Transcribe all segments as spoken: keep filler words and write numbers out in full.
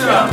Vabadusega!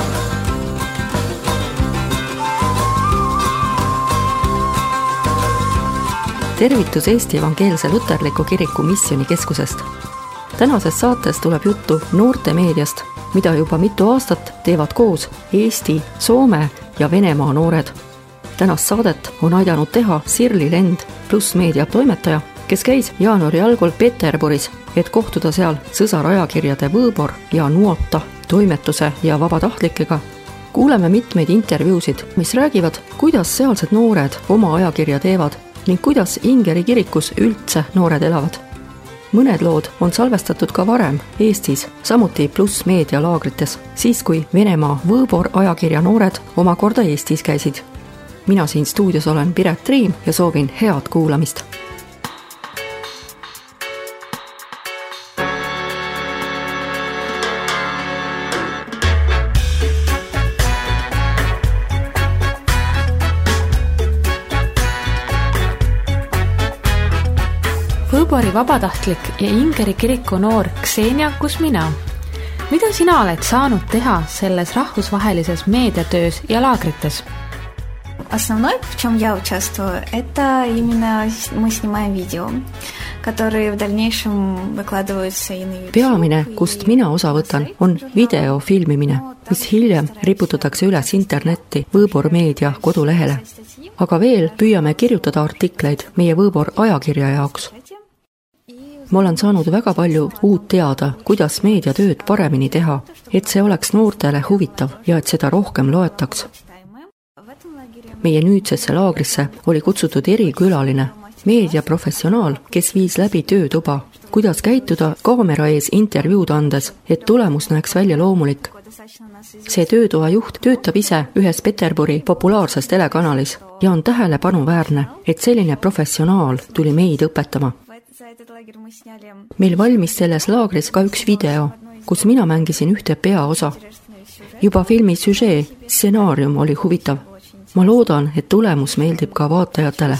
Tervitus Eesti Evangeelse Luterliku Kiriku Missioonikeskusest. Tänases saates tuleb juttu noortemeediast, mida juba mitu aastat teevad koos Eesti, Soome ja Venemaa noored. Tänast saadet on aidanud teha Sirli Lend Pluss Meedia toimetaja, kes käis jaanuari algul Peterburis, et kohtuda seal sõsarajakirjade Võõbor ja Nuota toimetuse ja vabatahtlikega. Kuuleme mitmeid intervjuusid, mis räägivad, kuidas sealsed noored oma ajakirja teevad ning kuidas Ingeri kirikus üldse noored elavad. Mõned lood on salvestatud ka varem Eestis, samuti Pluss Meedia laagrites, siis kui Venemaa Võõbor ajakirja noored omakorda Eestis käisid. Mina siin stuudios olen Piret Triim ja soovin head kuulamist. Võõbori vabatahtlik ja Ingeri kiriku noor Ksenia Kusmina. Mida sina oled saanud teha selles rahvusvahelises meediatöös ja laagrites? Основной, в чем я участвую, это именно мы снимаем видео, которые в дальнейшем выкладываются и на YouTube. Peamine, kust mina osa võtan, on video filmimine, mis hiljem riputatakse üles internetti Võõbor Meedia kodulehele. Aga veel püüame kirjutada artikleid meie Võõbor ajakirja jaoks. Ma olen saanud väga palju uut teada, kuidas meediatööd paremini teha, et see oleks noortele huvitav ja et seda rohkem loetaks. Meie nüüdsesse laagrisse oli kutsutud erikülaline, meediaprofessionaal, kes viis läbi töötuba, kuidas käituda kaamera ees intervjuud andes, et tulemus näeks välja loomulik. See töötoa juht töötab ise ühes Peterburi populaarses telekanalis ja on tähelepanuväärne, et selline professionaal tuli meid õpetama. Meil valmis selles laagris ka üks video, kus mina mängisin ühte peaosa. Juba filmi süžee, stsenaarium oli huvitav. Ma loodan, et tulemus meeldib ka vaatajatele.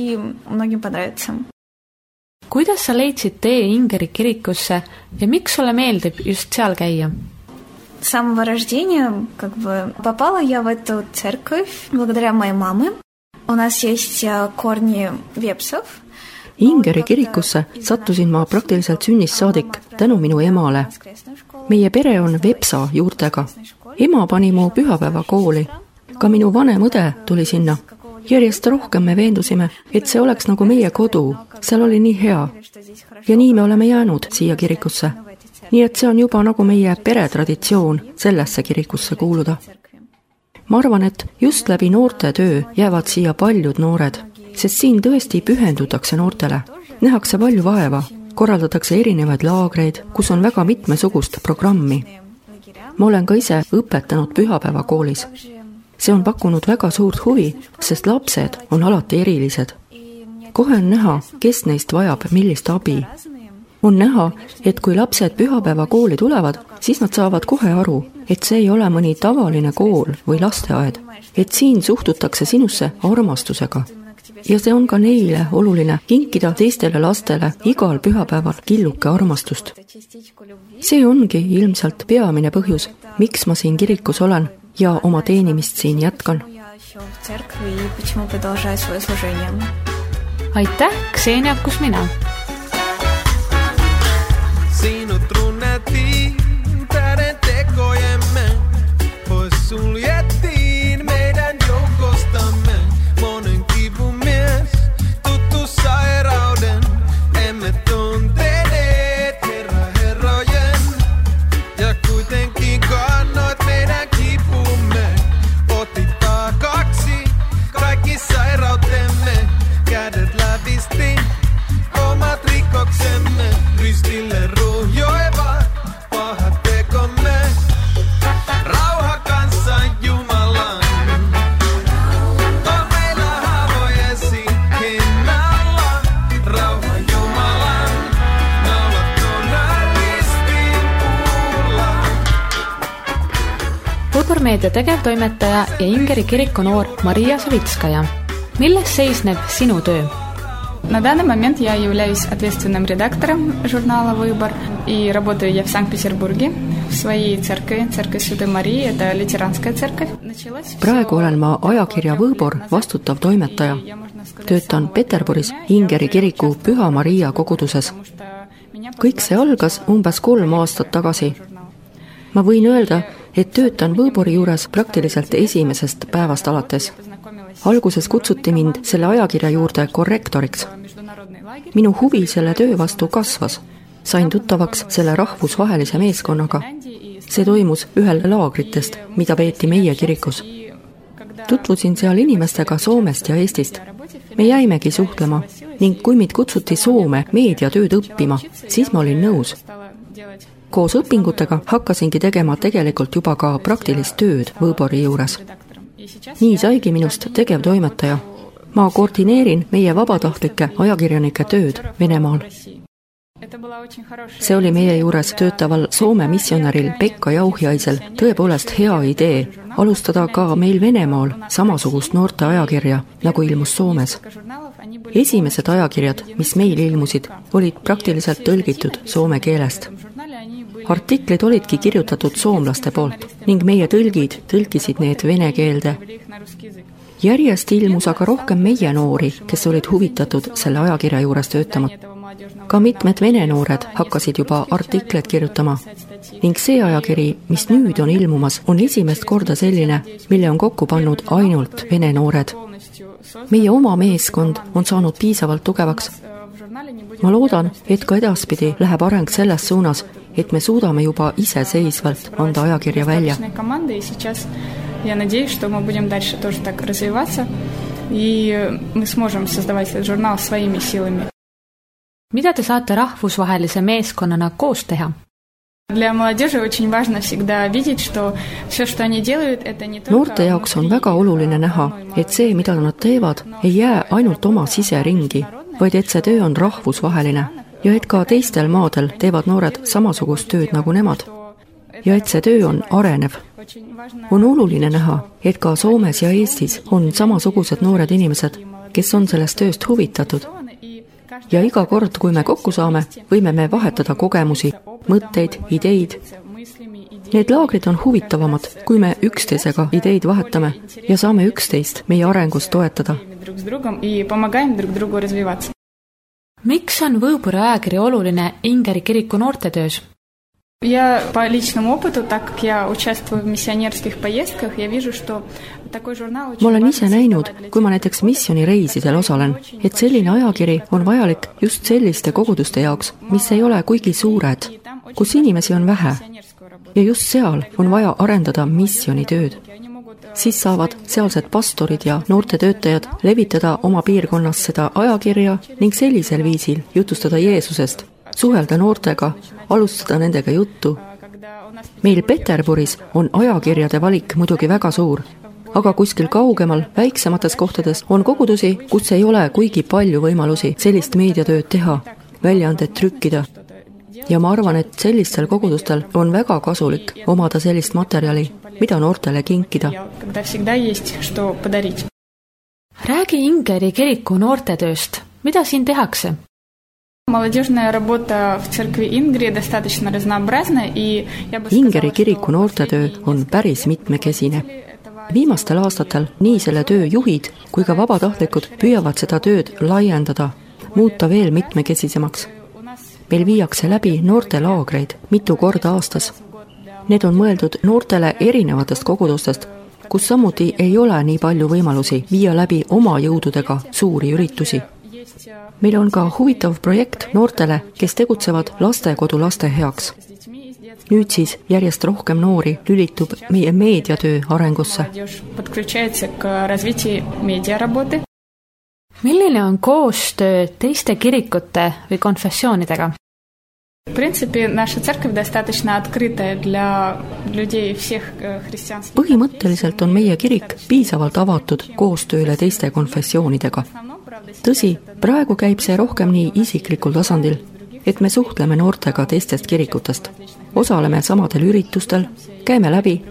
Kuidas sa leidsid tee Ingeri kirikusse ja miks sulle meeldib just seal käia? С самого рождения как бы попала я в эту церковь благодаря моей маме. У нас есть корни вепсов. Ingeri kirikusse sattusin ma praktiliselt sünnist saadik tänu minu emale. Meie pere on vepsa juurtega. Ema pani mu pühapäeva kooli. Ka minu vanem õde tuli sinna. Järjest rohkem me veendusime, et see oleks nagu meie kodu. Seal oli nii hea. Ja nii me oleme jäänud siia kirikusse. Nii et see on juba nagu meie peretraditsioon sellesse kirikusse kuuluda. Ma arvan, et just läbi noorte töö jäävad siia paljud noored, sest siin tõesti pühendutakse noortele. Nähakse palju vaeva, korraldatakse erinevaid laagreid, kus on väga mitmesugust programmi. Ma olen ka ise õpetanud pühapäeva koolis. See on pakkunud väga suurt huvi, sest lapsed on alati erilised. Kohe on näha, kes neist vajab millist abi. On näha, et kui lapsed pühapäeva kooli tulevad, siis nad saavad kohe aru, et see ei ole mõni tavaline kool või lasteaed, et siin suhtutakse sinusse armastusega. Ja see on ka neile oluline kinkida teistele lastele igal pühapäeval killuke armastust. See ongi ilmselt peamine põhjus, miks ma siin kirikus olen ja oma teenimist siin jätkan. Aitäh, Ksenia Kusmina! Sinut runnettiin täden tekojemme, pois suljettiin meidän joukostamme. Monen kipumies, tuttu sairauden, emme tunteneet herra herrojen. Ja kuitenkin kannoit meidän kipumme, otit taakaksi kaikki sairautemme. Kädet läpisti omat rikoksemme, ristille ruhjoiva pahat tekomme. Rauha kanssa Jumalan, on meillä haavojesi hinnalla. Rauha Jumalan, naulattuna ristin puulla. Võõbor Meedia tegevtoimetaja ja Ingeri kiriku noor Maria Savitskaja. Milles seisneb sinu töö? На данный момент я являюсь ответственным редактором журнала «Выбор» и работаю я в Санкт-Петербурге в своей церкви, церковь Святой Марии, это лютеранская церковь. Praegu olen ma ajakirja Võõbor vastutav toimetaja. Töötan Peterburis Ingeri kiriku Püha Maria koguduses. Kõik see algas umbes kolm aastat tagasi. Ma võin öelda, et töötan Võõbori juures praktiliselt esimesest päevast alates. Alguses kutsuti mind selle ajakirja juurde korrektoriks. Minu huvi selle töö vastu kasvas. Sain tuttavaks selle rahvusvahelise meeskonnaga. See toimus ühel laagritest, mida peeti meie kirikus. Tutvusin seal inimestega Soomest ja Eestist. Me jäimegi suhtlema ning kui mind kutsuti Soome meediatööd õppima, siis ma olin nõus. Koos õpingutega hakkasingi tegema tegelikult juba ka praktilist tööd Võõbori juures. Nii saigi minust tegevtoimetaja. Ma koordineerin meie vabatahtlike ajakirjanike tööd Venemaal. See oli meie juures töötaval Soome missionäril Pekka Jauhiaisel tõepoolest hea idee alustada ka meil Venemaal samasugust noorte ajakirja, nagu ilmus Soomes. Esimesed ajakirjad, mis meil ilmusid, olid praktiliselt tõlgitud soome keelest. Artiklid olidki kirjutatud soomlaste poolt ning meie tõlgid tõlkisid need vene keelde. Järjest ilmus aga rohkem meie noori, kes olid huvitatud selle ajakirja juures töötama. Ka mitmed vene noored hakkasid juba artikleid kirjutama ning see ajakiri, mis nüüd on ilmumas, on esimest korda selline, mille on kokku pannud ainult vene noored. Meie oma meeskond on saanud piisavalt tugevaks. Ma loodan, et ka edaspidi läheb areng selles suunas, et me suudame juba iseseisvalt anda ajakirja välja. Я надеюсь, что мы будем дальше тоже так развиваться, и мы сможем создавать этот журнал своими силами. Mida te saate rahvusvahelise meeskonnana koos teha? Для молодежи очень важно всегда видеть, что все, что они делают, это не только... Noorte jaoks on väga oluline näha, et see, mida nad teevad, ei jää ainult oma siseringi, vaid et see töö on rahvusvaheline ja et ka teistel maadel teevad noored samasugust tööd nagu nemad. Ja et see töö on arenev. On oluline näha, et ka Soomes ja Eestis on samasugused noored inimesed, kes on sellest tööst huvitatud. Ja iga kord, kui me kokku saame, võime me vahetada kogemusi, mõtteid, ideid. Need laagrid on huvitavamad, kui me üksteisega ideid vahetame ja saame üksteist meie arengus toetada. Miks on Võõbori ajakiri oluline Ingeri kiriku noortetöös? Я по личному опыту, так как я участвую в миссионерских поездках, я вижу, что такой журнал очень Ma olen ise näinud, kui ma näiteks missionireisidel osalen, et selline ajakiri on vajalik just selliste koguduste jaoks, mis ei ole kuigi suured, kus inimesi on vähe. Ja just seal on vaja arendada missionitööd. Siis saavad sealsed pastorid ja noorte töötajad levitada oma piirkonnas seda ajakirja ning sellisel viisil jutustada Jeesusest, suhelda noortega, alustada nendega juttu. Meil Peterburis on ajakirjade valik muidugi väga suur, aga kuskil kaugemal, väiksemates kohtades on kogudusi, kus ei ole kuigi palju võimalusi sellist meediatööd teha, väljaandet trükkida. Ja ma arvan, et sellistel kogudustel on väga kasulik omada sellist materjali, mida noortele kinkida. Räägi Ingeri kiriku noortetööst. Mida siin tehakse? Молодежная работа в церкви Ингри достаточно разнообразна, и я бы Ingeri kiriku noortetöö on päris mitmekesine. Viimastel aastatel nii selle töö juhid kui ka vabatahtlikud püüavad seda tööd laiendada, muuta veel mitmekesisemaks. Meil viiakse läbi noortelaagreid mitu korda aastas. Need on mõeldud noortele erinevatest kogudustest, kus samuti ei ole nii palju võimalusi viia läbi oma jõududega suuri üritusi. Meil on ka huvitav projekt noortele, kes tegutsevad lastekodu laste heaks. Nüüd siis järjest rohkem noori lülitub meie meediatöö arengusse. Milline on koostöö teiste kirikute või konfessioonidega? В принципе, наша церковь достаточно открытая для людей всех христианских. Põhimõtteliselt on meie kirik piisavalt avatud koostööle teiste konfessioonidega. Tõsi, praegu käib see rohkem nii isiklikul tasandil, et me suhtleme noortega teistest kirikutest. Osaleme samadel üritustel, käime läbi.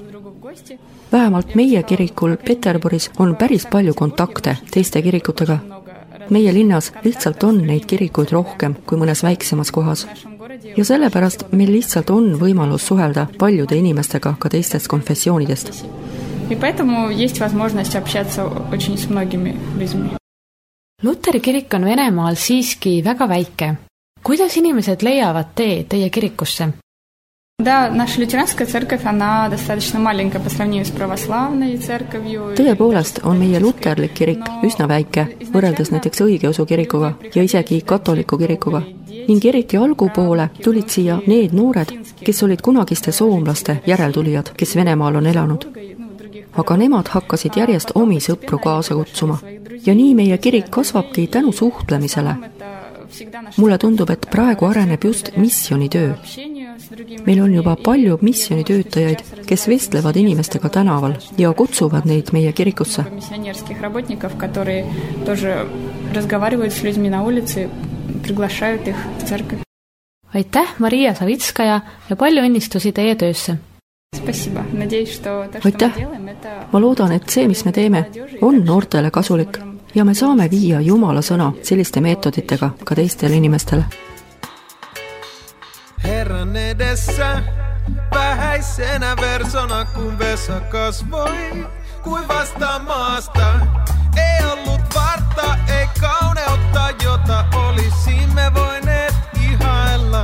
Vähemalt meie kirikul Peterburis on päris palju kontakte teiste kirikutega. meie linnas lihtsalt on neid kirikuid rohkem kui mõnes väiksemas kohas. Ja sellepärast meil lihtsalt on võimalus suhelda paljude inimestega ka teistest konfessioonidest. И поэтому есть возможность общаться очень с многими людьми. Luteri kirik on Venemaal siiski väga väike. Kuidas inimesed leiavad tee teie kirikusse? Да, наша лютеранская церковь, она достаточно маленькая по сравнению с православной церковью. Tõepoolest on meie luterlik kirik üsna väike, võrreldes näiteks õigeusu kirikuga ja isegi katoliku kirikuga. Ning eriti algupoole tulid siia need noored, kes olid kunagiste soomlaste järeltulijad, kes Venemaal on elanud. Aga nemad hakkasid järjest omi sõpru kaasa kutsuma. Ja nii meie kirik kasvabki tänu suhtlemisele. Mulle tundub, et praegu areneb just missionitöö. Meil on juba palju missionitöötajaid, kes vestlevad inimestega tänaval ja kutsuvad neid meie kirikusse. Aitäh, Maria Savitskaja, ja palju õnnistusi teie töösse! Aitäh! Ma loodan, et see, mis me teeme, on noortele kasulik ja me saame viia Jumala sõna selliste meetoditega ka teistele inimestele. Herran edessä vähäisenä versona, kun Vesa kasvoi, kuin vasta maasta. Ei ollut varta, ei kauneutta, jota olisimme voineet ihailla.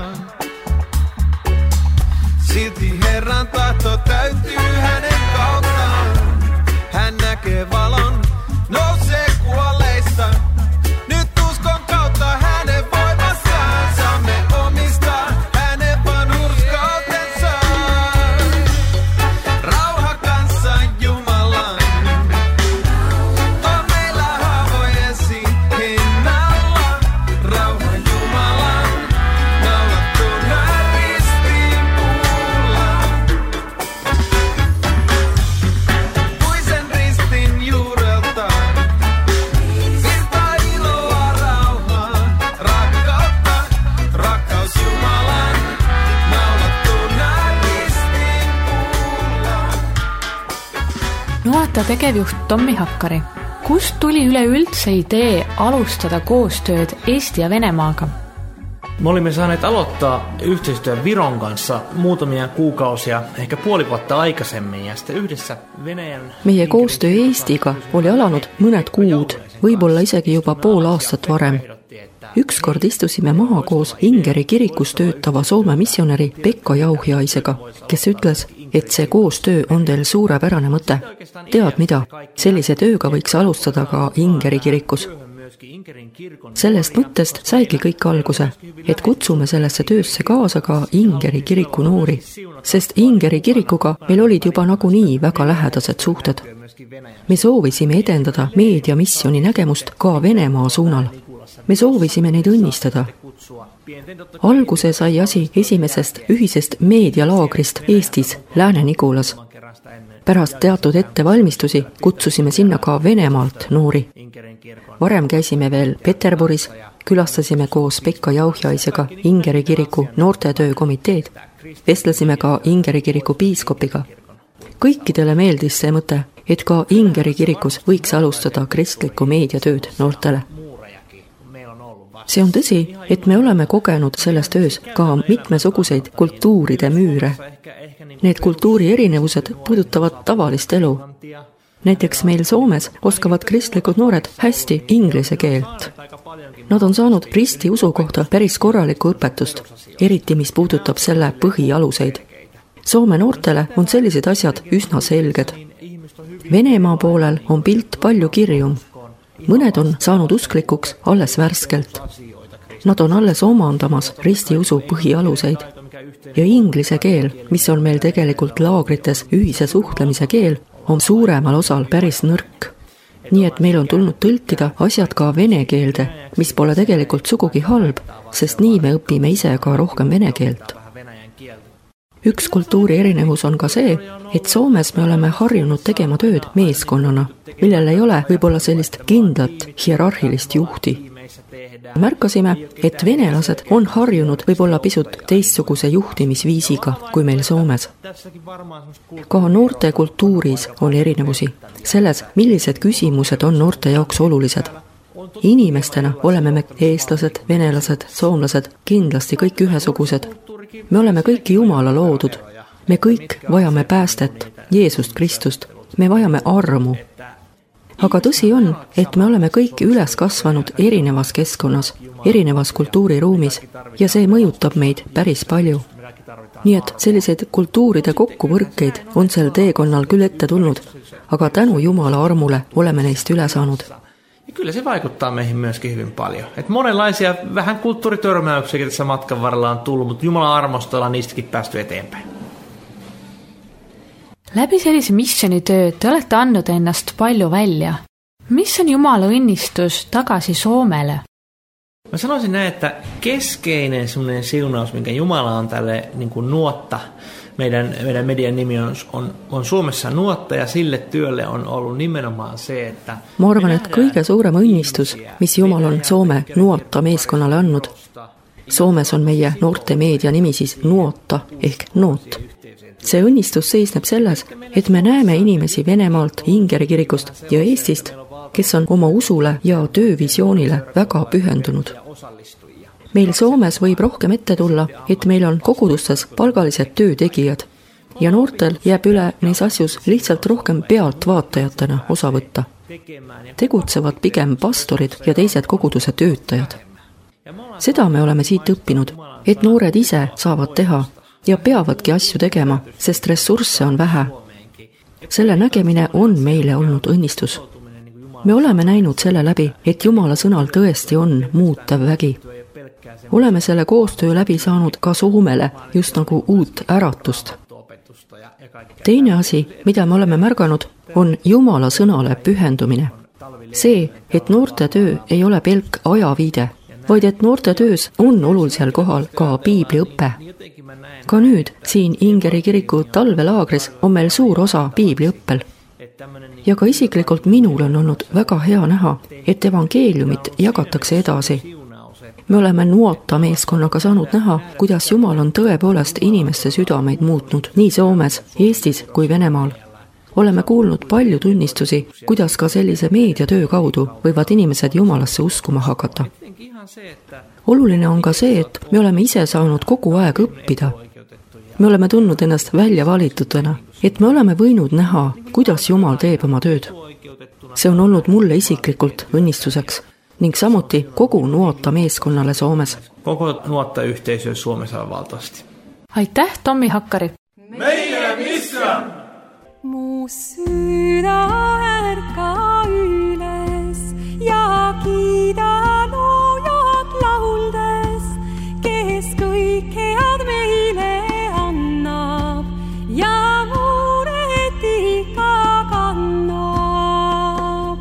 Silti Herran tahto täytyy hänen kauttaan. Hän näkee valon, nousee kuolleista. Nyt uskon kautta hänen voimassaan saamme omistaa hänen vanhurskautensa. Rauha kanssa Jumalan. On meillä haavojensi hinnalla. Rauha Jumalan. Naulattuna ristiin puulla. Puisen ristin juurelta. Virtaa iloa, rauhaa, rakkautta. Rakkaus Jumalan. Naulattuna ristiin puulla. Nuata tegevjuht Tommi Hakkari. Kust tuli üleüldse idee alustada koostööd Eesti ja Venemaaga? Me olimme saaneet aloittaa yhteistyön Viron kanssa muutamia kuukausia, ehkä puoli vuotta aikaisemmin, ja sitten yhdessä Venäjän... Meie koostöö Eestiga oli alanud mõned kuud, võib-olla isegi juba pool aastat varem. Ükskord istusime maha koos Ingeri kirikus töötava Soome missionäri Pekka Jauhiaisega, kes ütles, et see koostöö on teil suurepärane mõte. Tead mida? Sellise tööga võiks alustada ka Ingeri kirikus. Sellest mõttest saigi kõik alguse, et kutsume sellesse töösse kaasa ka Ingeri kiriku noori, sest Ingeri kirikuga meil olid juba nagunii väga lähedased suhted. Me soovisime edendada meediamissioni nägemust ka Venemaa suunal. Me soovisime neid õnnistada. Alguse sai asi esimesest ühisest meedialaagrist Eestis, Lääne-Nigulas. Pärast teatud ettevalmistusi kutsusime sinna ka Venemaalt noori. Varem käisime veel Peterburis, külastasime koos Pekka Jauhiaisega Ingeri kiriku noortetöökomiteed, vestlesime ka Ingeri kiriku piiskopiga. Kõikidele meeldis see mõte, et ka Ingeri kirikus võiks alustada kristlikku meediatööd noortele. See on tõsi, et me oleme kogenud selles töös ka mitmesuguseid kultuuride müüre. Need kultuuri erinevused puudutavad tavalist elu. Näiteks meil Soomes oskavad kristlikud noored hästi inglise keelt. Nad on saanud risti usu kohta päris korralikku õpetust, eriti mis puudutab selle põhialuseid. Soome noortele on sellised asjad üsna selged. Venemaa poolel on pilt palju kirjum. Mõned on saanud usklikuks alles värskelt. Nad on alles omandamas ristiusu põhialuseid. Ja inglise keel, mis on meil tegelikult laagrites ühise suhtlemise keel, on suuremal osal päris nõrk. Nii et meil on tulnud tõlkida asjad ka vene keelde, mis pole tegelikult sugugi halb, sest nii me õpime ise ka rohkem vene keelt. Üks kultuuri erinevus on ka see, et Soomes me oleme harjunud tegema tööd meeskonnana, millel ei ole võib-olla sellist kindlat hierarhilist juhti. Märkasime, et venelased on harjunud võib-olla pisut teistsuguse juhtimisviisiga kui meil Soomes. Ka noorte kultuuris on erinevusi selles, millised küsimused on noorte jaoks olulised. Inimestena oleme me eestlased, venelased, soomlased, kindlasti kõik ühesugused. Me oleme kõik Jumala loodud. Me kõik vajame päästet, Jeesust Kristust. Me vajame armu. Aga tõsi on, et me oleme kõik üles kasvanud erinevas keskkonnas, erinevas kultuuriruumis ja see mõjutab meid päris palju. Nii et selliseid kultuuride kokkuvõrkeid on sel teekonnal küll ette tulnud, aga tänu Jumala armule olemme neist üle saanud. Ja kyllä se vaikuttaa meihin myöskin hyvin paljon. Et monenlaisia vähän kulttuuritörmäyksiä tässä matkan varrella on tullut, mutta Jumalan armosta ollaan niistäkin päästy eteenpäin. Läbi sellise missionitöö te olete andnud ennast palju välja. Mis on Jumala õnnistus tagasi Soomele? Mä sanoisin näin, että keskeinen semmoinen siunaus, minkä Jumala on tälle niin kuin nuotta, meidän, meidän median nimi on, on, on Suomessa nuotta ja sille työlle on ollut nimenomaan se, että... Ma arvan, et kõige suurem õnnistus, mis Jumal on Soome nuotta meeskonnale andnud. Soomes on meie noorte meedia nimi siis nuotta ehk noot. See õnnistus seisneb selles, et me näeme inimesi Venemaalt, Ingeri kirikust ja Eestist, kes on oma usule ja töövisioonile väga pühendunud. Meil Soomes võib rohkem ette tulla, et meil on kogudustes palgalised töötegijad ja noortel jääb üle neis asjus lihtsalt rohkem pealtvaatajatena osa võtta. Tegutsevad pigem pastorid ja teised koguduse töötajad. Seda me oleme siit õppinud, et noored ise saavad teha ja peavadki asju tegema, sest ressursse on vähe. Selle nägemine on meile olnud õnnistus. Me oleme näinud selle läbi, et Jumala sõnal tõesti on muutev vägi. Oleme selle koostöö läbi saanud ka Soomele just nagu uut äratust. Teine asi, mida me oleme märganud, on Jumala sõnale pühendumine. See, et noorte töö ei ole pelk ajaviide, vaid et noorte töös on olulisel kohal ka piibliõppe. Ka nüüd siin Ingeri kiriku talvelaagris on meil suur osa piibliõppel. Ja ka isiklikult minul on olnud väga hea näha, et evangeeliumit jagatakse edasi. Me oleme nuota meeskonnaga saanud näha, kuidas Jumal on tõepoolest inimeste südameid muutnud nii Soomes, Eestis kui Venemaal. Oleme kuulnud palju tunnistusi, kuidas ka sellise meediatöö kaudu võivad inimesed Jumalasse uskuma hakata. Oluline on ka see, et me oleme ise saanud kogu aeg õppida. Me oleme tundnud ennast välja valitutena, et me oleme võinud näha, kuidas Jumal teeb oma tööd. See on olnud mulle isiklikult õnnistuseks ning samuti kogu nuota meeskonnale Soomes. Koko nuotta yhteisö Suomessa valtavasti. Aitäh, Tommi Hakkari! Meie mission! Mu süda ärka üles ja kiida loojad lauldes, kes kõik head meile annab ja muret ikka kannab.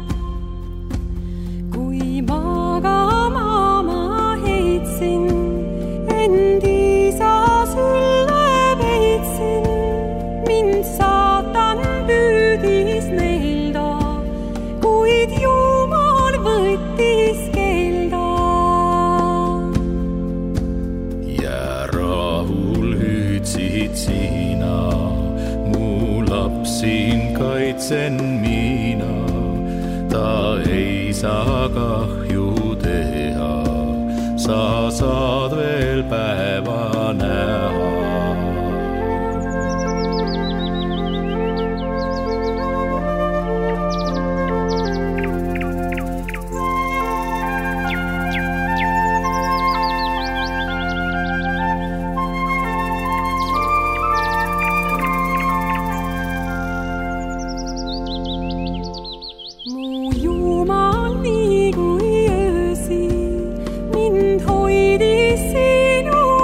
Kui magama ma heitsin, end isa sülle peitsin, mind saatan püüdis neilda, kuid Jumal võttis kelda. Ja rahul hüüdsid sina, mu lapsin kaitsen mina, ta ei saa kahju teha, sa saad veel päeva näha. Mu Jumal nii kui öösi mind hoidis sinu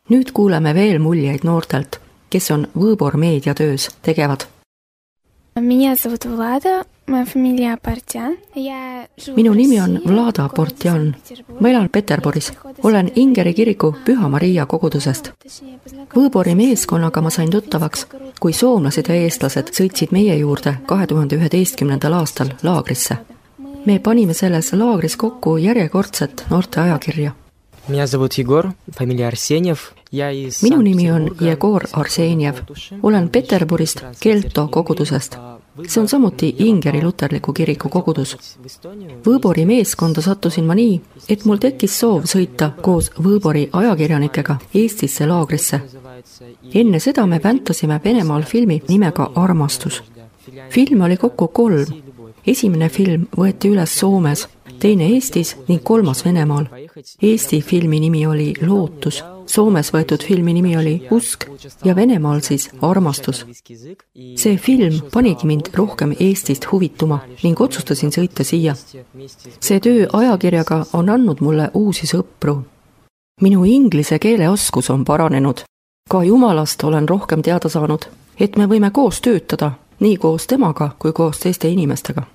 Nüüd kuuleme veel muljeid noortelt, kes on Võõbor meediatöös tegevad. Меня зовут Влада, моя фамилия Partjan. Minu nimi on Vlada Partjan. Ma elan Peterburis. Olen Ingeri kiriku Püha Maria kogudusest. Võõbori meeskonnaga ma sain tuttavaks, kui soomlased ja eestlased sõitsid meie juurde kahe tuhande üheteistkümnendal aastal laagrisse. Me panime selles laagris kokku järjekordset noorte ajakirja. Меня зовут Егор, фамилия Арсеньев. Minu nimi on Jegor Arsenjev. Olen Peterburist Kelto kogudusest. See on samuti Ingeri luterliku kiriku kogudus. Võõbori meeskonda sattusin ma nii, et mul tekkis soov sõita koos Võõbori ajakirjanikega Eestisse laagrisse. Enne seda me väntasime Venemaal filmi nimega Armastus. Film oli kokku kolm. Esimene film võeti üles Soomes, teine Eestis ning kolmas Venemaal. Eesti filmi nimi oli Lootus, Soomes võetud filmi nimi oli Usk ja Venemaal siis Armastus. See film panigi mind rohkem Eestist huvituma ning otsustasin sõita siia. See töö ajakirjaga on andnud mulle uusi sõpru. Minu inglise keele oskus on paranenud. Ka Jumalast olen rohkem teada saanud, et me võime koos töötada, nii koos temaga kui koos teiste inimestega.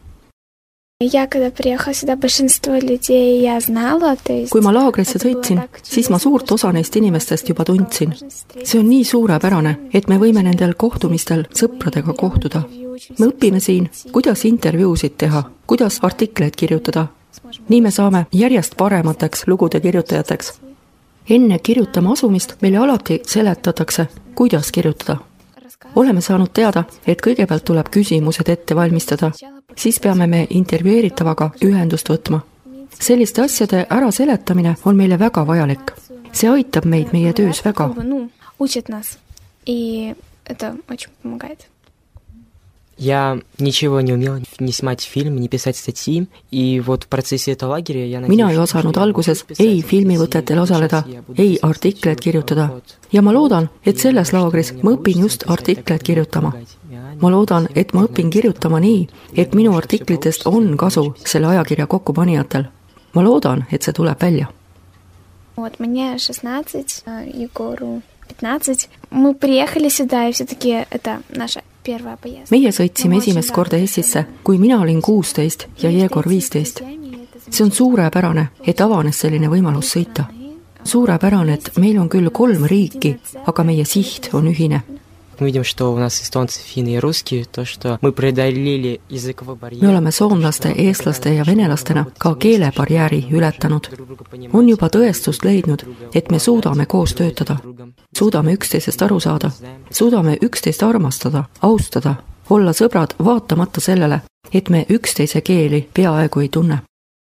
Kui ma laagrisse sõitsin, siis ma suurt osa neist inimestest juba tundsin. See on nii suurepärane, et me võime nendel kohtumistel sõpradega kohtuda. Me õpime siin, kuidas intervjuusid teha, kuidas artikleid kirjutada. Nii me saame järjest paremateks lugude kirjutajateks. Enne kirjutama asumist meile alati seletatakse, kuidas kirjutada. Oleme saanud teada, et kõigepealt tuleb küsimused ette valmistada, siis peame me intervjueeritavaga ühendust võtma. Selliste asjade ära seletamine on meile väga vajalik. See aitab meid meie töös väga. Я ничего не умел не снимать фильм, не писать статьи, и вот в процессе этого лагеря я надеюсь... Mina ei osanud alguses ei filmivõtetel osaleda, ei artikleid kirjutada. Ja ma loodan, et selles laagris ma õpin just artikleid kirjutama. Ma loodan, et ma õpin kirjutama nii, et minu artiklitest on kasu selle ajakirja kokkupanijatel. Ma loodan, et see tuleb välja. Вот мне шестнадцать, Егору пятнадцать. Мы приехали сюда, и все-таки это наша первая поездка. Meie sõitsime esimest korda Eestisse, kui mina olin kuusteist ja Jegor viisteist. See on suurepärane, et avanes selline võimalus sõita. Suurepärane, et meil on küll kolm riiki, aga meie siht on ühine. Мы видим, что у нас эстонцы, финны и русские, то, что мы преодолели языковой барьер. Me oleme soomlaste, eestlaste ja venelastena ka keelebarjääri ületanud. On juba tõestust leidnud, et me suudame koos töötada. Suudame üksteisest aru saada. Suudame üksteist armastada, austada, olla sõbrad vaatamata sellele, et me üksteise keeli peaaegu ei tunne.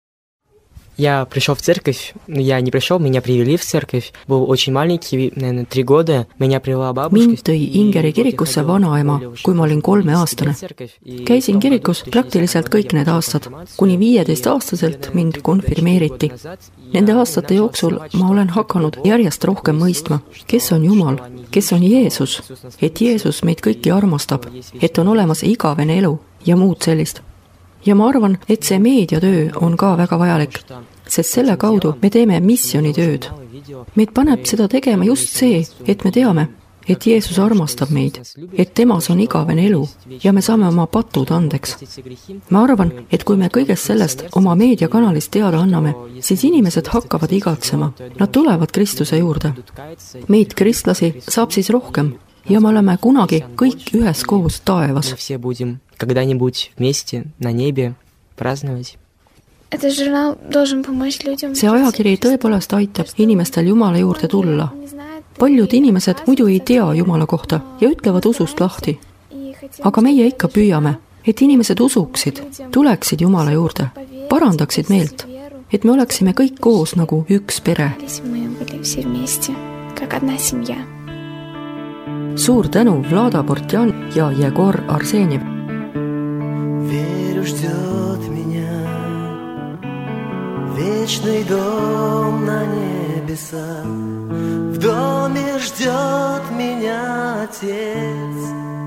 Я пришел в церковь, но я не пришел, меня привели в церковь. Был очень маленький, наверное, три года. Меня привела бабушка. Mind tõi Ingeri kirikusse vanaema, kui ma olin kolmeaastane. Käisin kirikus praktiliselt kõik need aastad. Kuni viieteist aastaselt mind konfirmeeriti. Nende aastate jooksul ma olen hakanud järjest rohkem mõistma, kes on Jumal, kes on Jeesus, et Jeesus meid kõiki armastab, et on olemas igavene elu ja muud sellist. Ja ma arvan, et see meediatöö on ka väga vajalik, sest selle kaudu me teeme missionitööd. Meid paneb seda tegema just see, et me teame, et Jeesus armastab meid, et temas on igavene elu ja me saame oma patud andeks. Ma arvan, et kui me kõigest sellest oma meediakanalist teada anname, siis inimesed hakkavad igatsema. Nad tulevad Kristuse juurde. Meid kristlasi saab siis rohkem ja me oleme kunagi kõik üheskoos taevas. Когда-нибудь вместе на небе праздновать. See ajakiri tõepoolest aitab inimestel Jumala juurde tulla. Paljud inimesed muidu ei tea Jumala kohta ja ütlevad usust lahti. Aga meie ikka püüame, et inimesed usuksid, tuleksid Jumala juurde, parandaksid meelt, et me oleksime kõik koos nagu üks pere. Suur tänu Vlada Partjan ja Jegor Arsenjev. Верю, ждет меня вечный дом на небесах. В доме ждет меня Отец.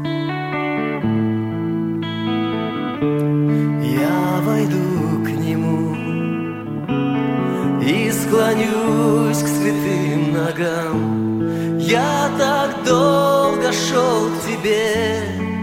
Я войду к Нему и склонюсь к святым ногам. так долго шел к тебе.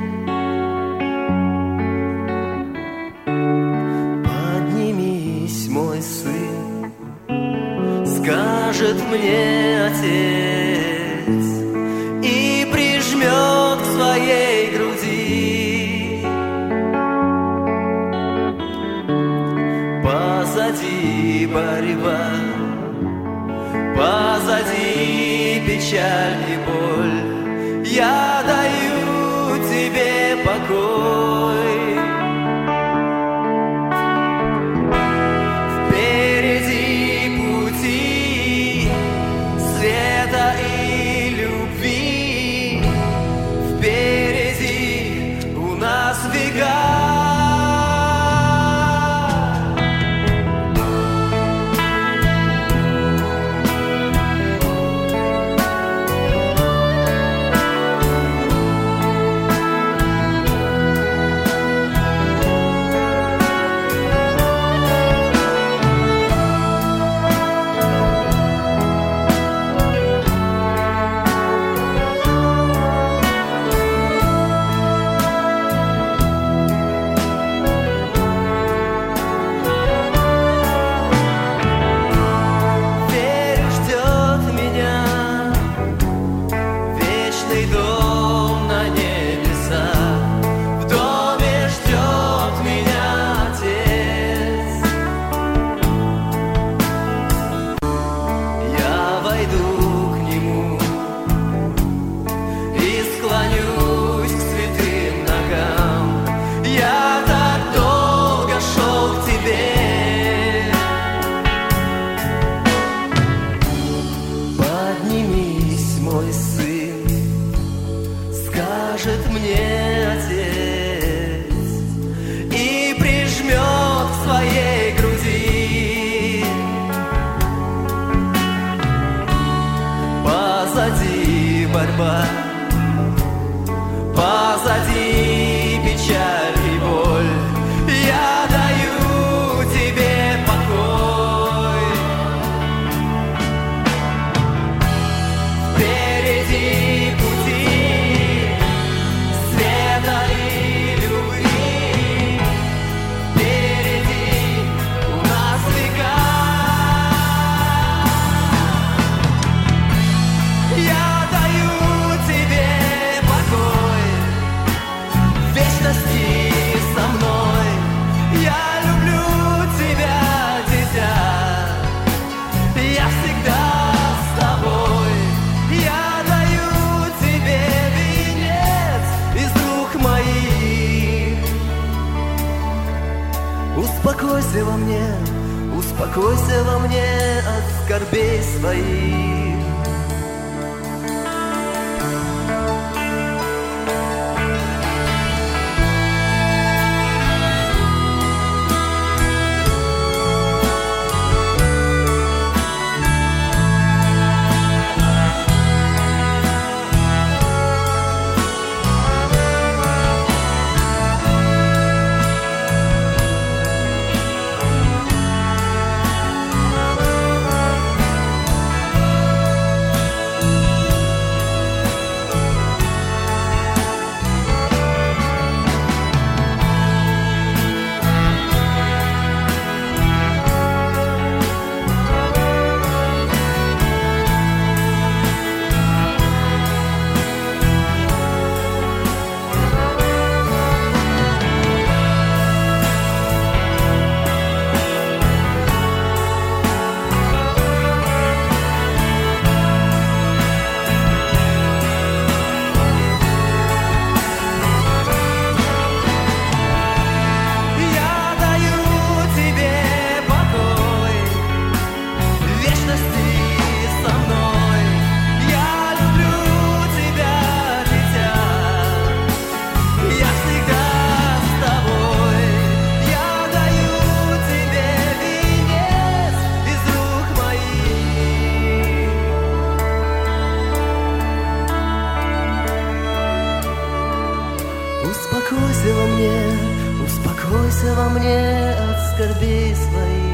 Поднимись, мой сын, скажет мне отец, и прижмет к своей груди. Позади борьба, позади печаль и боль, я даю тебе покой. Впереди пути света и любви, впереди у нас века. Позади борьба, позади печаль и боль, я даю тебе покой. Впереди пути света и любви, впереди у нас века. Я даю тебе покой, вечности со мной. Я люблю тебя, дитя, я всегда с тобой. Я даю тебе венец из рук моих. Успокойся во мне, успокойся во мне от скорбей своих. Успокойся во мне, успокойся во мне от скорбей своих.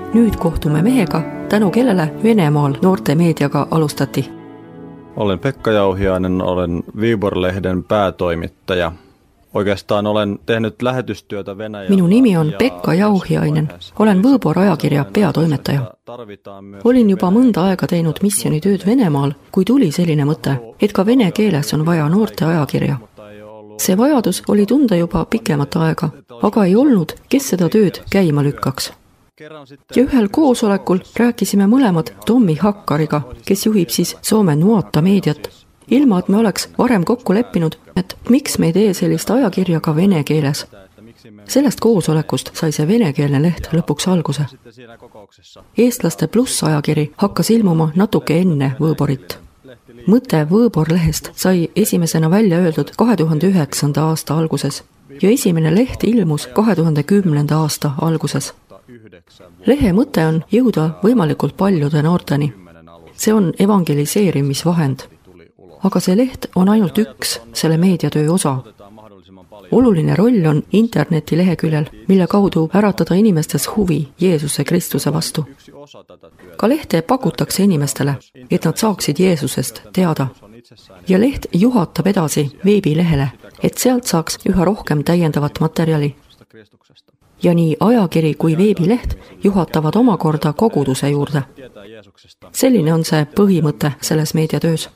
Nüüd kohtume mehega, tänu kellele Venemaal noorte meediaga alustati. Olen Pekka Jauhiainen, olen Viibor-lehden päätoimittaja. Oikeastaan olen tehnyt lähetystyötä Venäjällä. Minu nimi on Pekka Jauhiainen. Olen Võõbor ajakirja peatoimetaja. Olin juba mõnda aega teinud missionitööd Venemaal, kui tuli selline mõte, et ka vene keeles on vaja noorte ajakirja. See vajadus oli tunda juba pikemat aega, aga ei olnud, kes seda tööd käima lükkaks. Ja ühel koosolekul rääkisime mõlemad Tommi Hakkariga, kes juhib siis Soome Nuota meediat, ilma et me oleks varem kokku leppinud, et miks me ei tee sellist ajakirja ka vene keeles. Sellest koosolekust sai see venekeelne leht lõpuks alguse. Eestlaste pluss ajakiri hakkas ilmuma natuke enne Võõborit. Mõte Võõbor lehest sai esimesena välja öeldud kahe tuhande üheksanda aasta alguses ja esimene leht ilmus kahe tuhande kümnenda aasta alguses. Lehe mõte on jõuda võimalikult paljude noorteni. See on evangeliseerimisvahend. Aga see leht on ainult üks selle meediatöö osa. Oluline roll on internetileheküljel, mille kaudu äratada inimestes huvi Jeesuse Kristuse vastu. Ka lehte pakutakse inimestele, et nad saaksid Jeesusest teada. Ja leht juhatab edasi veebilehele, et sealt saaks üha rohkem täiendavat materjali. Ja nii ajakiri kui veebileht juhatavad omakorda koguduse juurde. Selline on see põhimõte selles meediatöös.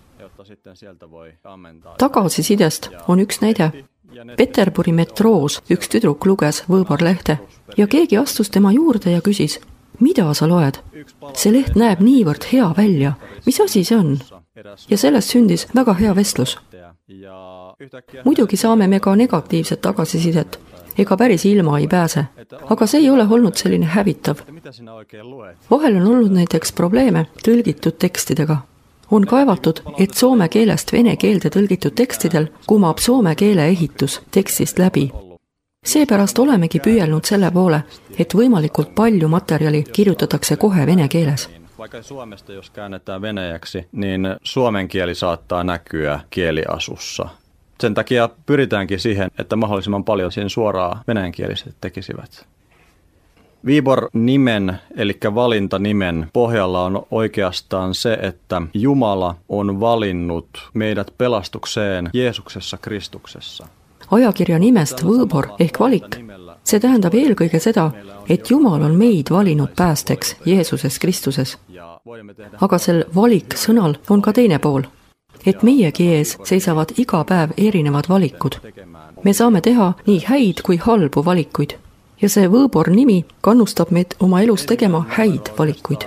Tagasisidest on üks näide. Peterburi metroos üks tüdruk luges Võõbor lehte ja keegi astus tema juurde ja küsis, mida sa loed? See leht näeb niivõrd hea välja. Mis asi see on? Ja sellest sündis väga hea vestlus. Muidugi saame me ka negatiivset tagasisidet. Ega päris ilma ei pääse. Aga see ei ole olnud selline hävitav. Vahel on olnud näiteks probleeme tõlgitud tekstidega. On kaevatud, et soome keelest vene keelde tõlgitud tekstidel kumab soome keele ehitus tekstist läbi. Seepärast olemegi püüelnud selle poole, et võimalikult palju materjali kirjutatakse kohe vene keeles. Vaikka Suomesta jos käännetään venäjäksi, niin suomen kieli saattaa näkyä kieliasussa. Sen takia pyritäänkin siihen, että mahdollisimman paljon siihen suoraan venäjänkieliset tekisivät. Viibor-nimen, eli valintanimen pohjalla on oikeastaan se, että Jumala on valinnut meidät pelastukseen Jeesuksessa Kristuksessa. Ajakirja nimest Võõbor ehk valik. See tähendab eelkõige seda, et Jumal on meid valinud päästeks Jeesuses Kristuses. Aga sel valik sõnal on ka teine pool, et meiegi ees seisavad iga päev erinevad valikud. Me saame teha nii häid kui halbu valikuid. Ja see Võõbor nimi kannustab meid oma elus tegema häid valikuid.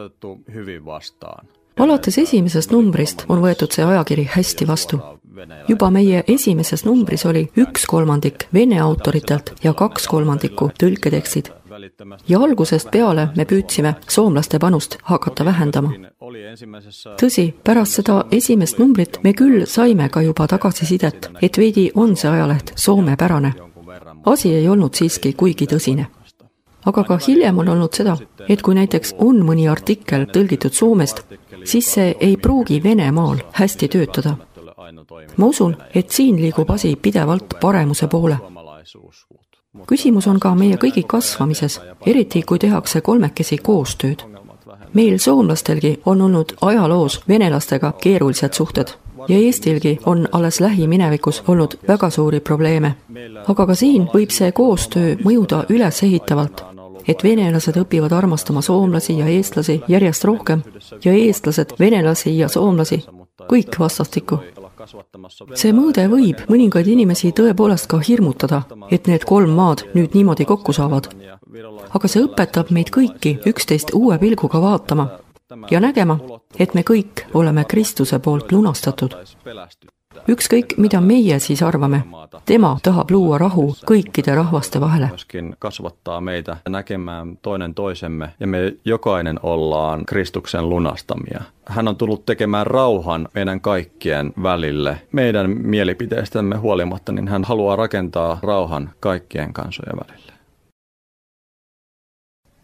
Alates esimesest numbrist on võetud see ajakiri hästi vastu. Juba meie esimeses numbris oli üks kolmandik vene autoritelt ja kaks kolmandikku tõlketekstid. Ja algusest peale me püüdsime soomlaste panust hakata vähendama. Tõsi, pärast seda esimest numbrit me küll saime ka juba tagasisidet, et veidi on see ajaleht soomepärane. Asi ei olnud siiski kuigi tõsine. Aga ka hiljem on olnud seda, et kui näiteks on mõni artikkel tõlgitud Soomest, siis see ei pruugi Venemaal hästi töötada. Ma usun, et siin liigub asi pidevalt paremuse poole. Küsimus on ka meie kõigi kasvamises, eriti kui tehakse kolmekesi koostööd. Meil soomlastelgi on olnud ajaloos venelastega keerulised suhted. Ja Eestilgi on alles lähiminevikus olnud väga suuri probleeme. Aga ka siin võib see koostöö mõjuda üles ehitavalt, et venelased õpivad armastama soomlasi ja eestlasi järjest rohkem ja eestlased venelasi ja soomlasi, kõik vastastikku. See mõõde võib mõningaid inimesi tõepoolest ka hirmutada, et need kolm maad nüüd niimoodi kokku saavad. Aga see õpetab meid kõiki üksteist uue pilguga vaatama ja nägema, et me kõik oleme Kristuse poolt lunastatud. Ükskõik, mida meie siis arvame, tema tahab luua rahu kõikide rahvaste vahele. Kasvattaa meitä näkemään toinen toisemme ja me jokainen ollaan Kristuksen lunastamia. Hän on tullut tekemään rauhan meidän kaikkien välille. Meidän mielipiteistämme huolimatta, niin hän haluaa rakentaa rauhan kaikkien kansojen välille.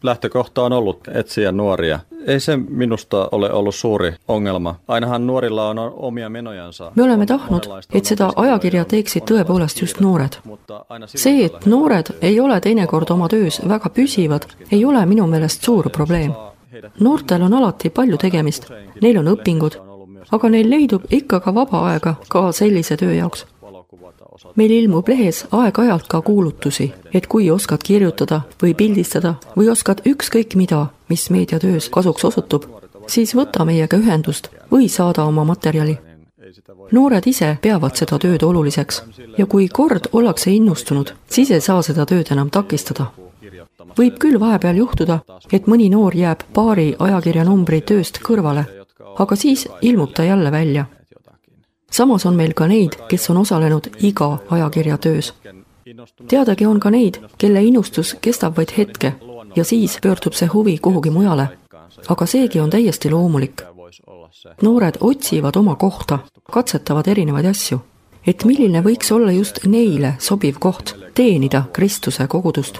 lähtökohta on ollut etsiä nuoria. Ei se minusta ole ollut suuri ongelma. Ainahan nuorilla on omia menojansa. Me oleme tahtnud, et seda ajakirja teeksid tõepoolest just noored. See, et noored ei ole teinekord oma töös väga püsivad, ei ole minu meelest suur probleem. Noortel on alati palju tegemist, neil on õpingud, aga neil leidub ikka ka vaba aega ka sellise töö jaoks. Meil ilmub lehes aeg-ajalt ka kuulutusi, et kui oskad kirjutada või pildistada või oskad ükskõik mida, mis meediatöös kasuks osutub, siis võta meiega ühendust või saada oma materjali. Noored ise peavad seda tööd oluliseks ja kui kord ollakse innustunud, siis ei saa seda tööd enam takistada. Võib küll vahepeal juhtuda, et mõni noor jääb paari ajakirjanumbri tööst kõrvale, aga siis ilmub ta jälle välja. Samas on meil ka neid, kes on osalenud iga ajakirja töös. Teadagi on ka neid, kelle innustus kestab vaid hetke ja siis pöördub see huvi kuhugi mujale. Aga seegi on täiesti loomulik. Noored otsivad oma kohta, katsetavad erinevaid asju. Et milline võiks olla just neile sobiv koht teenida Kristuse kogudust.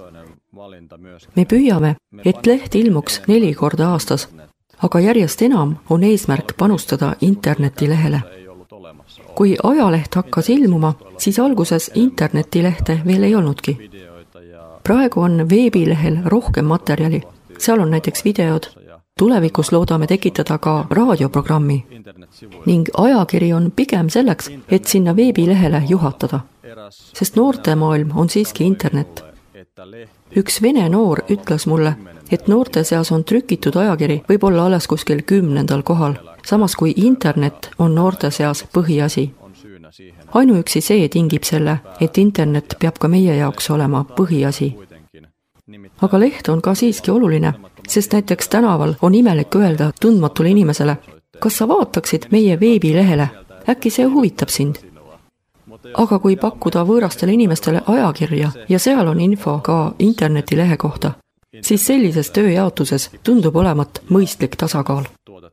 Me püüame, et leht ilmuks neli korda aastas, aga järjest enam on eesmärk panustada internetilehele. Kui ajaleht hakkas ilmuma, siis alguses internetilehte veel ei olnudki. Praegu on veebilehel rohkem materjali. Seal on näiteks videod. Tulevikus loodame tekitada ka raadioprogrammi. Ning ajakiri on pigem selleks, et sinna veebilehele juhatada. Sest noortemaailm on siiski internet. Üks vene noor ütles mulle, et noorte seas on trükitud ajakiri võib-olla alles kuskil kümnendal kohal, samas kui internet on noorte seas põhiasi. Ainuüksi see tingib selle, et internet peab ka meie jaoks olema põhiasi. Aga leht on ka siiski oluline, sest näiteks tänaval on imelik öelda tundmatule inimesele, kas sa vaataksid meie veebilehele, äkki see huvitab sind. Aga kui pakkuda võõrastele inimestele ajakirja ja seal on info ka internetilehe kohta, siis sellises tööjaotuses tundub olemat mõistlik tasakaal.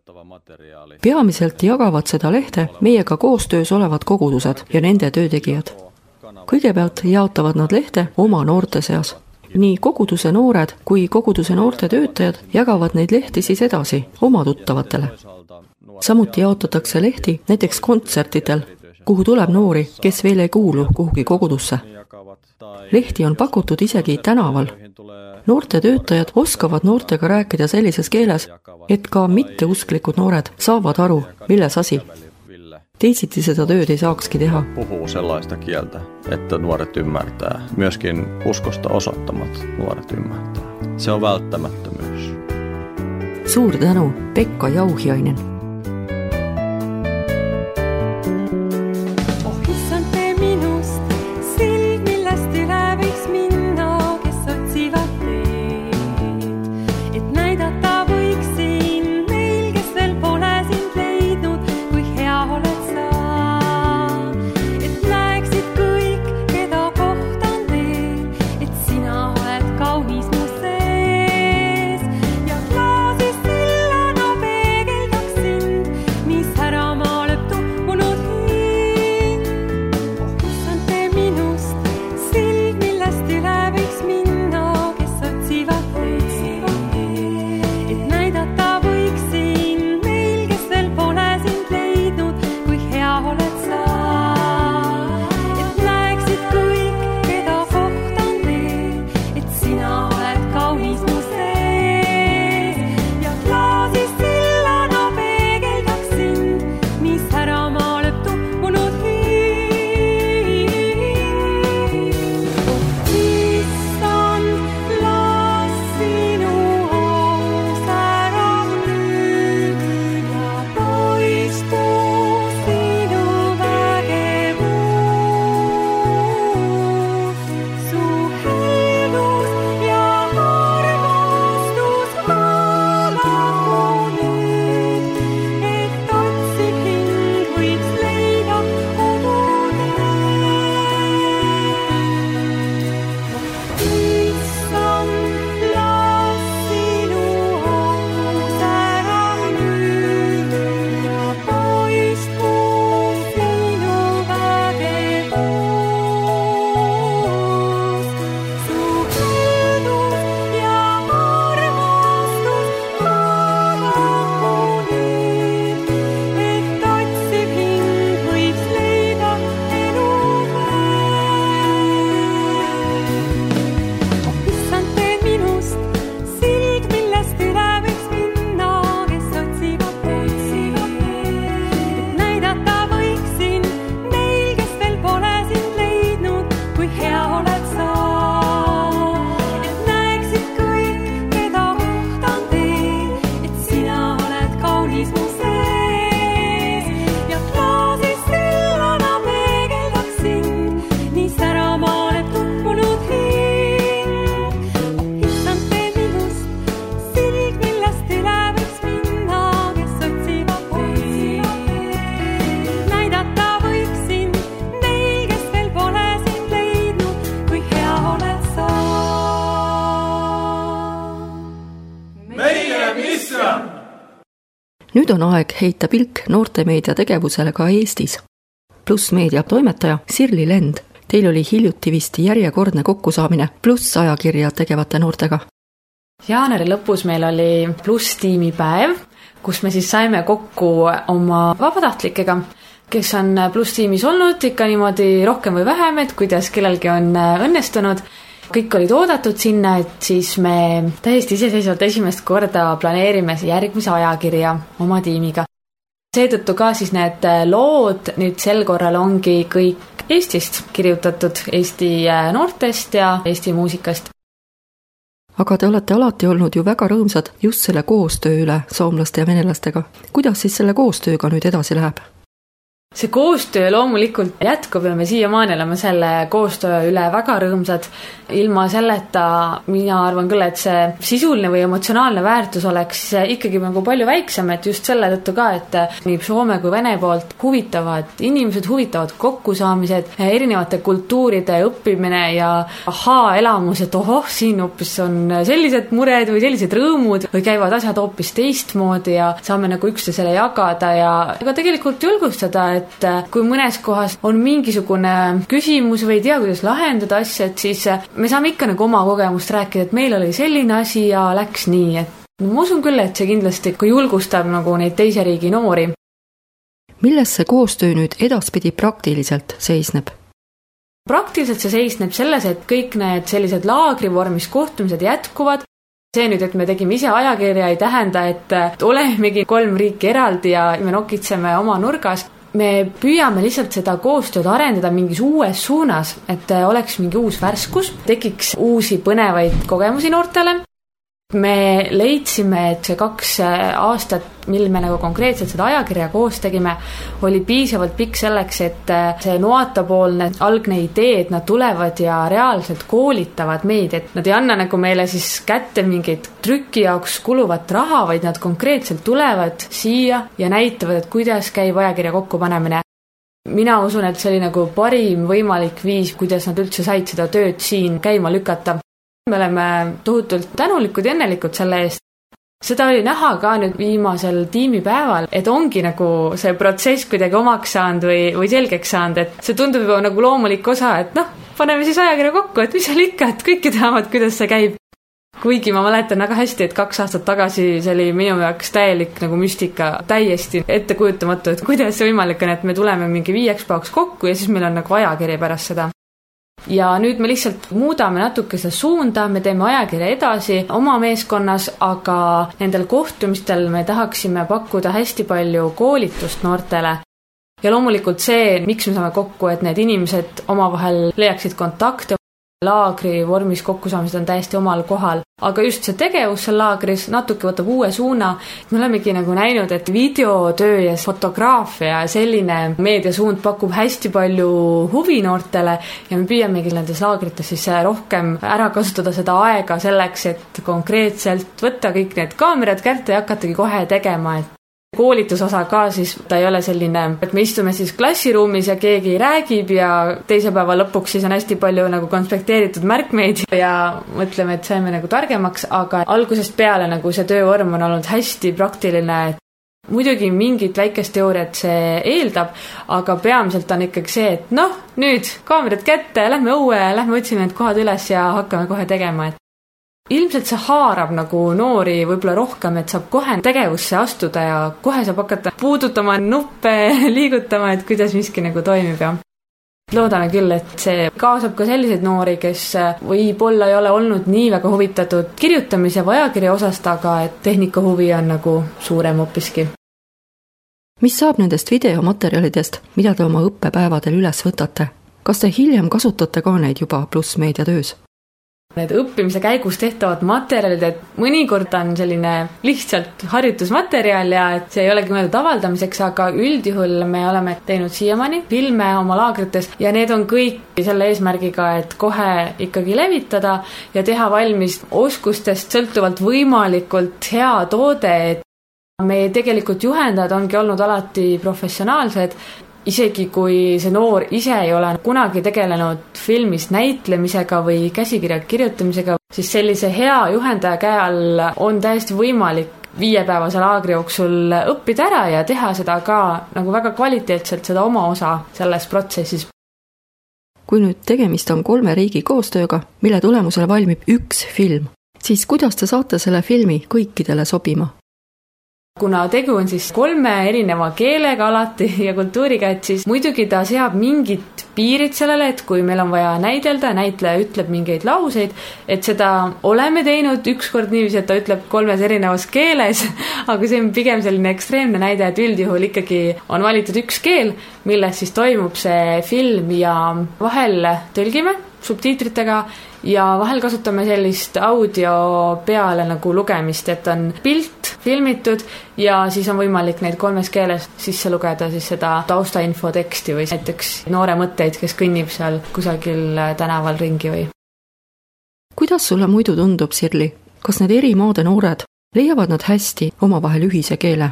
Peamiselt jagavad seda lehte meiega koostöös olevad kogudused ja nende töötegijad. Kõigepealt jaotavad nad lehte oma noorte seas. Nii koguduse noored kui koguduse noorte töötajad jagavad neid lehti siis edasi oma tuttavatele. Samuti jaotatakse lehti näiteks kontsertidel, kuhu tuleb noori, kes veel ei kuulu kuhugi kogudusse. Lehti on pakutud isegi tänaval. Noorte töötajad oskavad noortega rääkida sellises keeles, et ka mitteusklikud noored saavad aru, milles asi. Teisiti seda tööd ei saakski teha. Puhuu sellaista kieltä, että nuoret ymmärtää. Myöskin uskosta osoittamat nuoret ymmärtää. Se on välttämättömyys. Suur tänu, Pekka Jauhiainen. Kaunis mu sees ja klaasis sillana peegeldaks nüüd on aeg heita pilk noortemeedia tegevusele ka Eestis. Pluss meedia toimetaja Sirli Lend. Teil oli hiljuti vist järjekordne kokkusaamine Pluss ajakirja tegevate noortega. Jaanuari lõpus meil oli Pluss tiimi päev, kus me siis saime kokku oma vabatahtlikega, kes on Pluss tiimis olnud ikka niimoodi rohkem või vähem, et kuidas kellelgi on õnnestunud. Kõik olid oodatud sinna, et siis me täiesti iseseisvalt esimest korda planeerime järgmise ajakirja oma tiimiga. Seetõttu ka siis need lood nüüd sel korral ongi kõik Eestist kirjutatud, Eesti noortest ja Eesti muusikast. Aga te olete alati olnud ju väga rõõmsad just selle koostöö üle soomlaste ja venelastega. Kuidas siis selle koostööga nüüd edasi läheb? See koostöö loomulikult jätkub ja me siiamaani oleme selle koostöö üle väga rõõmsad. Ilma selleta mina arvan küll, et see sisuline või emotsionaalne väärtus oleks ikkagi nagu palju väiksem, et just selle tõttu ka, et nii Soome kui Vene poolt huvitavad inimesed, huvitavad kokkusaamised, erinevate kultuuride õppimine ja ahaa-elamus, et ohoh, siin hoopis on sellised mured või sellised rõõmud või käivad asjad hoopis teistmoodi ja saame nagu üksteisele jagada ja ega tegelikult julgustada, et kui mõnes kohas on mingisugune küsimus või ei tea, kuidas lahendada asja, et siis me saame ikka nagu oma kogemust rääkida, et meil oli selline asi ja läks nii, et ma usun küll, et see kindlasti julgustab nagu neid teise riigi noori. Milles see koostöö nüüd edaspidi praktiliselt seisneb? Praktiliselt see seisneb selles, et kõik need sellised laagrivormis kohtumised jätkuvad. See nüüd, et me tegime ise ajakirja, ei tähenda, et olemegi kolm riiki eraldi ja me nokitseme oma nurgas. Me püüame lihtsalt seda koostööd arendada mingis uues suunas, et oleks mingi uus värskus, tekiks uusi põnevaid kogemusi noortele. Me leidsime, et see kaks aastat, mil me nagu konkreetselt seda ajakirja koos tegime, oli piisavalt pikk selleks, et see noatapoolne algne idee, et nad tulevad ja reaalselt koolitavad meid, et nad ei anna nagu meile siis kätte mingeid trükki jaoks kuluvat raha, vaid nad konkreetselt tulevad siia ja näitavad, et kuidas käib ajakirja kokkupanemine. Mina usun, et see oli nagu parim võimalik viis, kuidas nad üldse said seda tööd siin käima lükata. Me oleme tohutult tänulikud ja õnnelikud selle eest. Seda oli näha ka nüüd viimasel tiimipäeval, et ongi nagu see protsess kuidagi omaks saanud või, või selgeks saanud, et see tundub juba nagu loomulik osa, et noh, paneme siis ajakirja kokku, et mis seal ikka, et kõik teavad, kuidas see käib. Kuigi ma mäletan väga hästi, et kaks aastat tagasi see oli minu jaoks täielik nagu müstika, täiesti ettekujutamatu, et kuidas see võimalik on, et me tuleme mingi viieks päevaks kokku ja siis meil on nagu ajakiri pärast seda. Ja nüüd me lihtsalt muudame natuke seda suunda, me teeme ajakirja edasi oma meeskonnas, aga nendel kohtumistel me tahaksime pakkuda hästi palju koolitust noortele. Ja loomulikult see, miks me saame kokku, et need inimesed omavahel leiaksid kontakte, laagri vormis kokkusaamised on täiesti omal kohal. Aga just see tegevus seal laagris natuke võtab uue suuna. Me olemegi nagu näinud, et videotöö ja fotograafia ja selline meediasuund pakub hästi palju huvi noortele ja me püüamegi nendes laagrites siis rohkem ära kasutada seda aega selleks, et konkreetselt võtta kõik need kaamerad kätte ja hakatagi kohe tegema, et koolitusosa ka siis ta ei ole selline, et me istume siis klassiruumis ja keegi räägib ja teise päeva lõpuks siis on hästi palju nagu konspekteeritud märkmeid ja mõtleme, et saime nagu targemaks, aga algusest peale nagu see töövorm on olnud hästi praktiline. Muidugi mingit väikest teooriat see eeldab, aga peamiselt on ikkagi see, et noh, nüüd kaamerad kätte, lähme õue, lähme otsime need kohad üles ja hakkame kohe tegema, et ilmselt see haarab nagu noori võib-olla rohkem, et saab kohe tegevusse astuda ja kohe saab hakata puudutama nuppe, liigutama, et kuidas miski nagu toimib ja loodame küll, et see kaasab ka selliseid noori, kes võib-olla ei ole olnud nii väga huvitatud kirjutamise või ajakirja osast, aga et tehnika huvi on nagu suurem hoopiski. Mis saab nendest videomaterjalidest, mida te oma õppepäevadel üles võtate? Kas te hiljem kasutate ka neid juba Pluss meedia töös? Need õppimise käigus tehtavad materjalid, et mõnikord on selline lihtsalt harjutusmaterjal ja et see ei olegi mõeldud avaldamiseks, aga üldjuhul me oleme teinud siiamaani filme oma laagrites ja need on kõik selle eesmärgiga, et kohe ikkagi levitada ja teha valmis oskustest sõltuvalt võimalikult hea toode. Meie tegelikult juhendajad ongi olnud alati professionaalsed. Isegi kui see noor ise ei ole kunagi tegelenud filmis näitlemisega või käsikirja kirjutamisega, siis sellise hea juhendaja käe all on täiesti võimalik viiepäevase laagri jooksul õppida ära ja teha seda ka nagu väga kvaliteetselt, seda oma osa selles protsessis. Kui nüüd tegemist on kolme riigi koostööga, mille tulemusel valmib üks film, siis kuidas te saate selle filmi kõikidele sobima? Kuna tegu on siis kolme erineva keelega alati ja kultuuriga, et siis muidugi ta seab mingid piirid sellele, et kui meil on vaja näidelda, näitleja ütleb mingeid lauseid, et seda oleme teinud ükskord niiviisi, et ta ütleb kolmes erinevas keeles, aga see on pigem selline ekstreemne näide, et üldjuhul ikkagi on valitud üks keel, milles siis toimub see film ja vahel tõlgime subtiitritega ja vahel kasutame sellist audio peale nagu lugemist, et on pilt filmitud ja siis on võimalik neid kolmes keeles sisse lugeda siis seda taustainfo teksti või näiteks noore mõtteid, kes kõnnib seal kusagil tänaval ringi või. Kuidas sulle muidu tundub, Sirli? Kas need eri maade noored leiavad nad hästi omavahel ühise keele?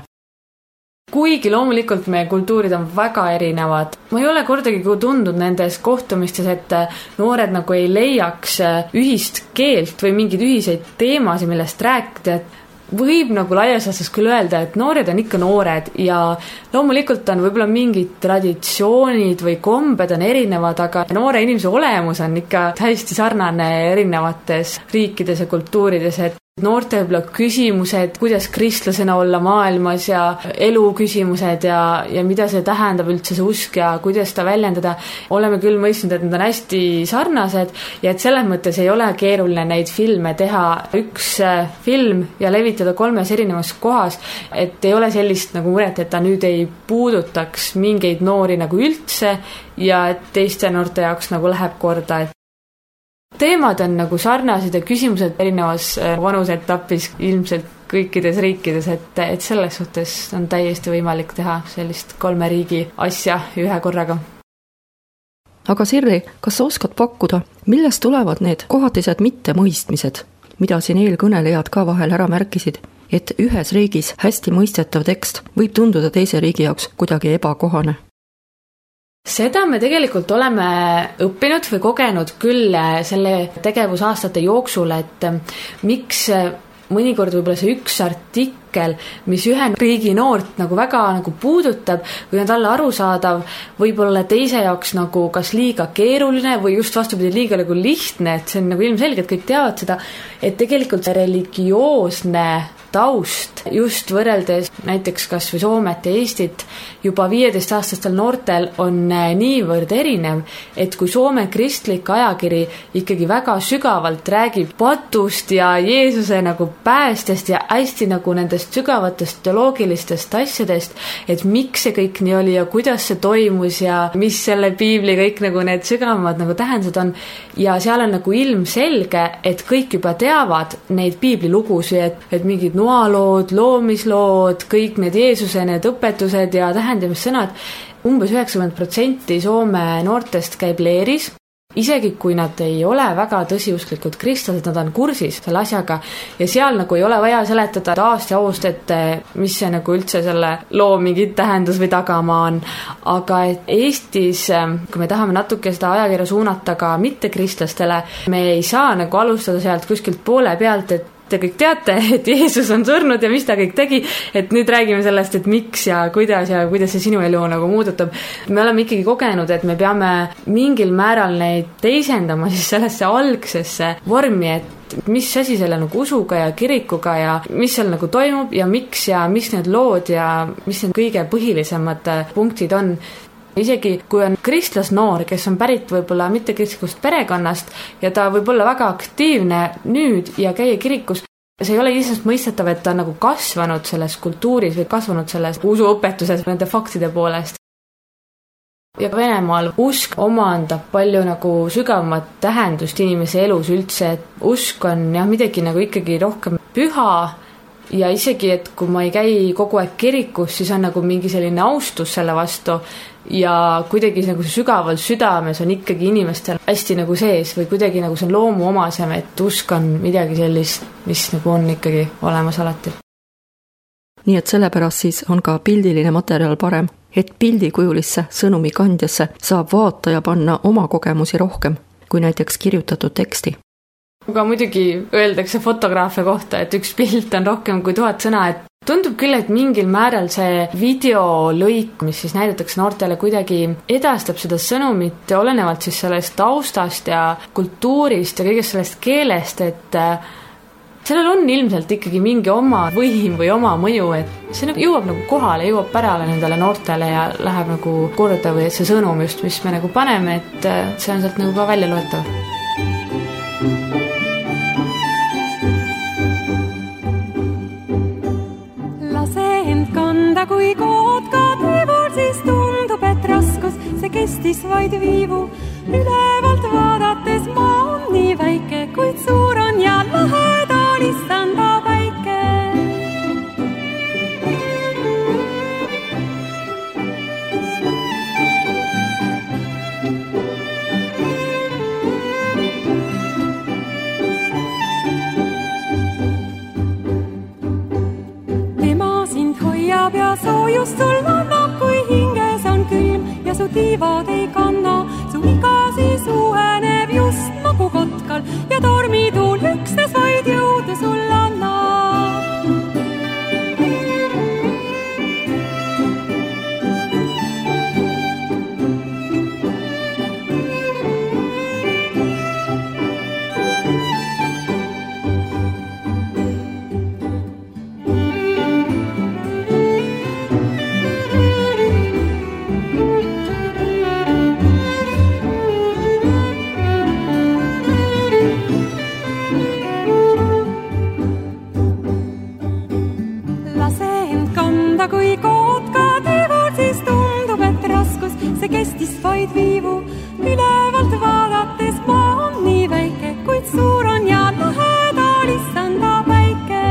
Kuigi loomulikult meie kultuurid on väga erinevad. Ma ei ole kordagi tundnud nendes kohtumistes, et noored nagu ei leiaks ühist keelt või mingeid ühiseid teemasid, millest rääkida. Võib nagu laias laastus küll öelda, et noored on ikka noored ja loomulikult on võib-olla mingid traditsioonid või kombed on erinevad, aga noore inimese olemus on ikka hästi sarnane erinevates riikides ja kultuurides, et noorte võib-olla küsimused, kuidas kristlasena olla maailmas ja elu küsimused ja, ja mida see tähendab üldse see usk ja kuidas ta väljendada. Oleme küll mõistnud, et need on hästi sarnased ja et selles mõttes ei ole keeruline neid filme teha üks film ja levitada kolmes erinevas kohas, et ei ole sellist nagu muret, et ta nüüd ei puudutaks mingeid noori nagu üldse ja et teiste noorte jaoks nagu läheb korda, et teemad on nagu sarnased ja küsimused erinevas vanusetapis ilmselt kõikides riikides, et, et selles suhtes on täiesti võimalik teha sellist kolme riigi asja ühe korraga. Aga Sirli, kas sa oskad pakkuda, millest tulevad need kohatised mittemõistmised, mida siin eelkõnelejad ka vahel ära märkisid, et ühes riigis hästi mõistetav tekst võib tunduda teise riigi jaoks kuidagi ebakohane? Seda me tegelikult oleme õppinud või kogenud küll selle tegevusaastate jooksul, et miks mõnikord võib-olla see üks artikkel, mis ühe riigi noort nagu väga nagu puudutab või on talle arusaadav, võib-olla teise jaoks nagu kas liiga keeruline või just vastupidi liiga nagu lihtne, et see on nagu ilmselgelt, kõik teavad seda, et tegelikult see religioosne taust just võrreldes näiteks kas või Soomet ja Eestit juba viieteistaastastel noortel on niivõrd erinev, et kui Soome kristlik ajakiri ikkagi väga sügavalt räägib patust ja Jeesuse nagu päästest ja hästi nagu nendest sügavatest teoloogilistest asjadest, et miks see kõik nii oli ja kuidas see toimus ja mis selle piibli kõik nagu need sügavamad nagu tähendused on ja seal on nagu ilmselge, et kõik juba teavad neid piiblilugusid, et, et mingid noalood, loomislood, kõik need Jeesuse need õpetused ja tähendamissõnad, umbes üheksakümmend protsenti Soome noortest käib leeris, isegi kui nad ei ole väga tõsiusklikud kristlased, nad on kursis selle asjaga ja seal nagu ei ole vaja seletada aast ja aust, et mis see nagu üldse selle loo mingi tähendus või tagamaa on. Aga et Eestis, kui me tahame natuke seda ajakirja suunata ka mittekristlastele, me ei saa nagu alustada sealt kuskilt poole pealt, et te kõik teate, et Jeesus on surnud ja mis ta kõik tegi, et nüüd räägime sellest, et miks ja kuidas ja kuidas see sinu elu nagu muudutab. Me oleme ikkagi kogenud, et me peame mingil määral neid teisendama siis sellesse algsesse vormi, et mis asi selle nagu usuga ja kirikuga ja mis seal nagu toimub ja miks ja mis need lood ja mis need kõige põhilisemad punktid on. Isegi kui on kristlasnoor, kes on pärit võib-olla mittekristlikust perekonnast ja ta võib olla väga aktiivne nüüd ja käia kirikus, see ei ole isest mõistetav, et ta on nagu kasvanud selles kultuuris või kasvanud selles usuõpetuses nende faktide poolest. Ja Venemaal usk omandab palju nagu sügavamat tähendust inimese elus üldse, et usk on jah, midagi nagu ikkagi rohkem püha ja isegi, et kui ma ei käi kogu aeg kirikus, siis on nagu mingi selline austus selle vastu ja kuidagi nagu sügaval südames on ikkagi inimestel hästi nagu sees või kuidagi nagu see on loomuomasem, et usk on midagi sellist, mis nagu on ikkagi olemas alati. Nii et sellepärast siis on ka pildiline materjal parem, et pildikujulisse sõnumi kandjasse saab vaataja panna oma kogemusi rohkem kui näiteks kirjutatud teksti. aga muidugi öeldakse fotograafia kohta, et üks pilt on rohkem kui tuhat sõna, et tundub küll, et mingil määral see videolõik, mis siis näidatakse noortele, kuidagi edastab seda sõnumit olenevalt siis sellest taustast ja kultuurist ja kõigest sellest keelest, et sellel on ilmselt ikkagi mingi oma võim või oma mõju, et see nagu jõuab nagu kohale, jõuab pärale nendele noortele ja läheb nagu korda või et see sõnum just, mis me nagu paneme, et see on sealt nagu ka välja loetav. Kanda kui kootka teevol, siis tundub, et raskus see kestis vaid viivu. Ülevalt vaadates maa on nii väike, kuid suur on ja lähedal issanda päike. Ja soojust sul annab, kui hinges on külm ja su tiivad ei kanna. Su iga siis uueneb just nagu kotkal ja tormituul üksnes vaid jõudu sul annab. Kui kootka teevol, siis tundub, et raskus see kestis vaid viivu. Ülevalt vaadates maa on nii väike, kuid suur on ja lähedal issanda päike.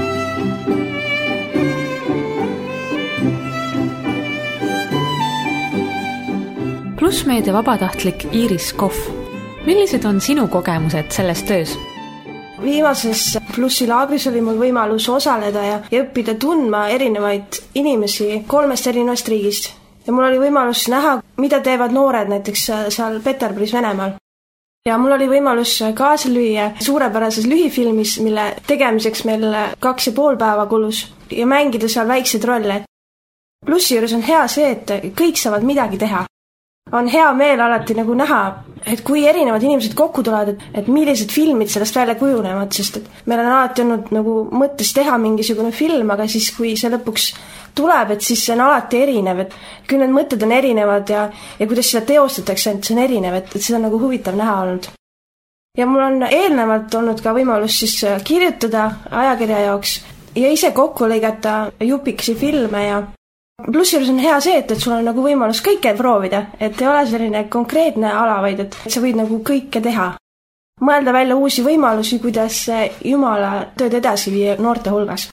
Plussmeedia vabatahtlik Iiris Kohv. Millised on sinu kogemused selles töös? Viimases Plussi laagris oli mul võimalus osaleda ja, ja õppida tundma erinevaid inimesi kolmest erinevast riigist. Ja mul oli võimalus näha, mida teevad noored näiteks seal Peterburis Venemaal. Ja mul oli võimalus kaasa lüüa suurepärases lühifilmis, mille tegemiseks meil kaks ja pool päeva kulus ja mängida seal väikseid rolle. Plussi juures on hea see, et kõik saavad midagi teha. On hea meel alati nagu näha, et kui erinevad inimesed kokku tulevad, et, et millised filmid sellest välja kujunevad, sest et meil on alati olnud nagu mõttes teha mingisugune film, aga siis kui see lõpuks tuleb, et siis see on alati erinev, et kui need mõtted on erinevad ja, ja kuidas seda teostatakse, et see on erinev, et, et seda on nagu huvitav näha olnud. Ja mul on eelnevalt olnud ka võimalus siis kirjutada ajakirja jaoks ja ise kokku lõigata jupiksi filme ja Plussi juures on hea see, et, et sul on nagu võimalus kõike proovida, et ei ole selline konkreetne ala, vaid et sa võid nagu kõike teha. Mõelda välja uusi võimalusi, kuidas Jumala tööd edasi viia noorte hulgas.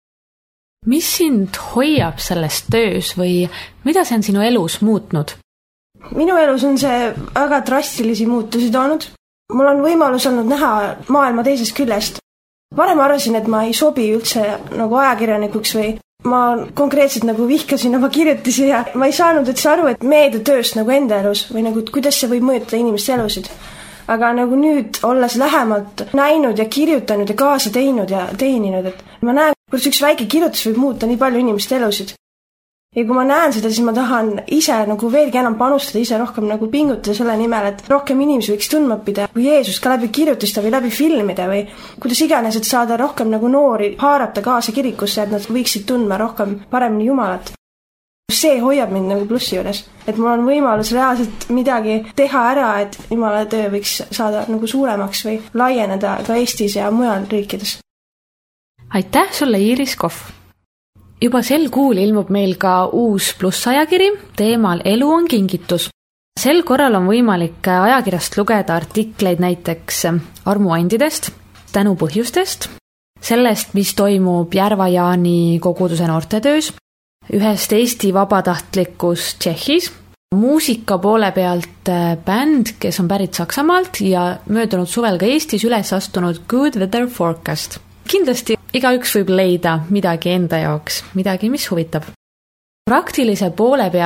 Mis sind hoiab selles töös või mida see on sinu elus muutnud? Minu elus on see väga drastilisi muutusi toonud. Mul on võimalus olnud näha maailma teisest küljest. Varem arvasin, et ma ei sobi üldse nagu ajakirjanikuks või ma konkreetselt nagu vihkasin oma kirjutisi ja ma ei saanud üldse aru, et meediatööst nagu enda elus või nagu kuidas see võib mõjutada inimeste elusid. Aga nagu nüüd, olles lähemalt näinud ja kirjutanud ja kaasa teinud ja teeninud, et ma näen, kuidas üks väike kirjutus võib muuta nii palju inimeste elusid. Ja kui ma näen seda, siis ma tahan ise nagu veelgi enam panustada, ise rohkem nagu pingutada selle nimel, et rohkem inimesi võiks tundma õppida kui Jeesust ka läbi kirjutista või läbi filmide või kuidas iganes, et saada rohkem nagu noori haarata kaasa kirikusse, et nad võiksid tundma rohkem paremini Jumalat. See hoiab mind nagu Plussi juures, et mul on võimalus reaalselt midagi teha ära, et Jumala töö võiks saada nagu suuremaks või laieneda ka Eestis ja mujal riikides. Aitäh sulle, Iiris Kohv! Juba sel kuul ilmub meil ka uus plussajakiri teemal Elu on kingitus. Sel korral on võimalik ajakirjast lugeda artikleid näiteks armuandidest, tänupõhjustest, sellest, mis toimub Järva-Jaani koguduse noortetöös, ühest Eesti vabatahtlikust Tšehhis, muusika poole pealt bänd, kes on pärit Saksamaalt ja möödunud suvel ka Eestis üles astunud Good Weather Forecast. Kindlasti igaüks võib leida midagi enda jaoks, midagi, mis huvitab. Praktilise poole pealt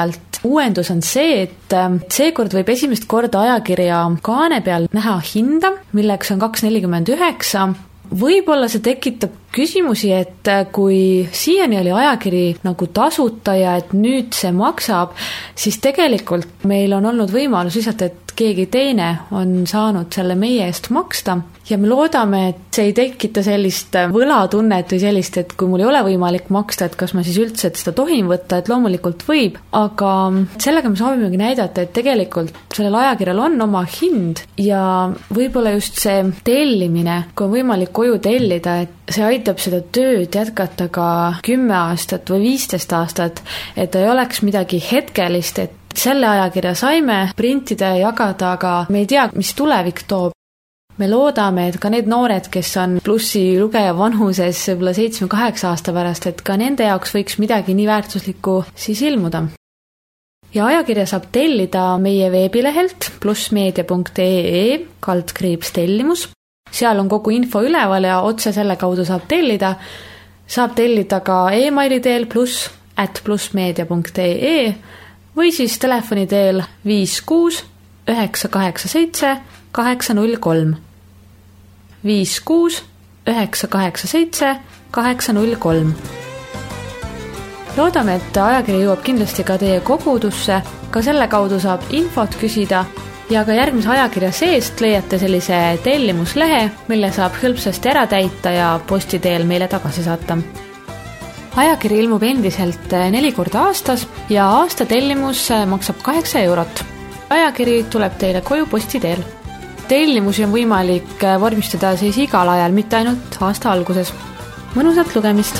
uuendus on see, et seekord võib esimest korda ajakirja kaane peal näha hinda, milleks on kaks nelikümmend üheksa. Võib-olla see tekitab küsimusi, et kui siiani oli ajakiri nagu tasuta ja et nüüd see maksab, siis tegelikult meil on olnud võimalus lihtsalt, et keegi teine on saanud selle meie eest maksta ja me loodame, et see ei tekita sellist võlatunnet või sellist, et kui mul ei ole võimalik maksta, et kas ma siis üldse et seda tohin võtta, et loomulikult võib, aga sellega me soovimegi näidata, et tegelikult sellel ajakirjal on oma hind ja võib-olla just see tellimine, kui on võimalik koju tellida, et see aitab seda tööd jätkata ka kümme aastat või viisteist aastat, et ei oleks midagi hetkelist, et selle ajakirja saime printida ja jagada, aga me ei tea, mis tulevik toob. Me loodame, et ka need noored, kes on plussi lugeja vanuses võib-olla seitsme kaheksa aasta pärast, et ka nende jaoks võiks midagi nii väärtuslikku siis ilmuda. Ja ajakirja saab tellida meie veebilehelt plussmeedia punkt ee kaldkriips tellimus. Seal on kogu info üleval ja otse selle kaudu saab tellida. Saab tellida ka e-maili teel pluss at plussmeedia punkt ee või siis telefoni teel viis kuus üheksa kaheksa seitse kaheksa null kolm. viis kuus üheksa kaheksa seitse kaheksa null kolm. Loodame, et ajakiri jõuab kindlasti ka teie kogudusse, ka selle kaudu saab infot küsida ja ka järgmise ajakirja seest leiate sellise tellimuslehe, mille saab hõlpsasti ära täita ja posti teel meile tagasi saata. Ajakiri ilmub endiselt neli korda aastas ja aasta tellimus maksab kaheksa eurot. Ajakiri tuleb teile koju posti teel. Tellimusi on võimalik vormistada siis igal ajal, mitte ainult aasta alguses. Mõnusat lugemist!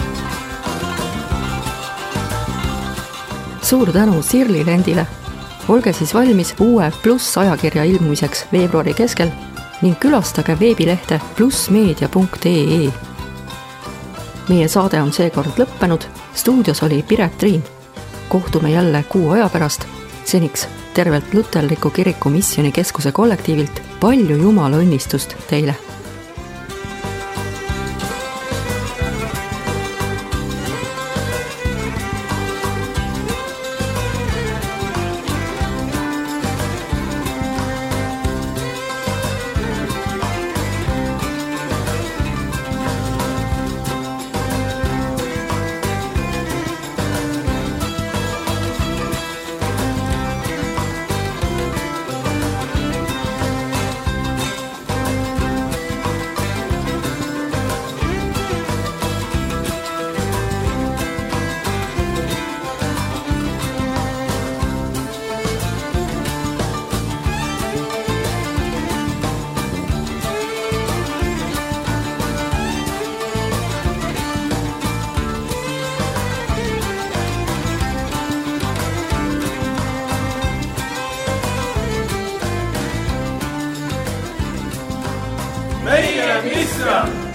Suur tänu Sirli Lendile! Olge siis valmis uue pluss ajakirja ilmumiseks veebruari keskel ning külastage veebilehte plussmeedia punkt ee. Meie saade on seekord lõppenud. Stuudios oli Piret Triin. Kohtume jälle kuu aja pärast. Seniks tervelt Luterliku kiriku missionikeskuse kollektiivilt palju Jumala õnnistust teile! Meie Misra!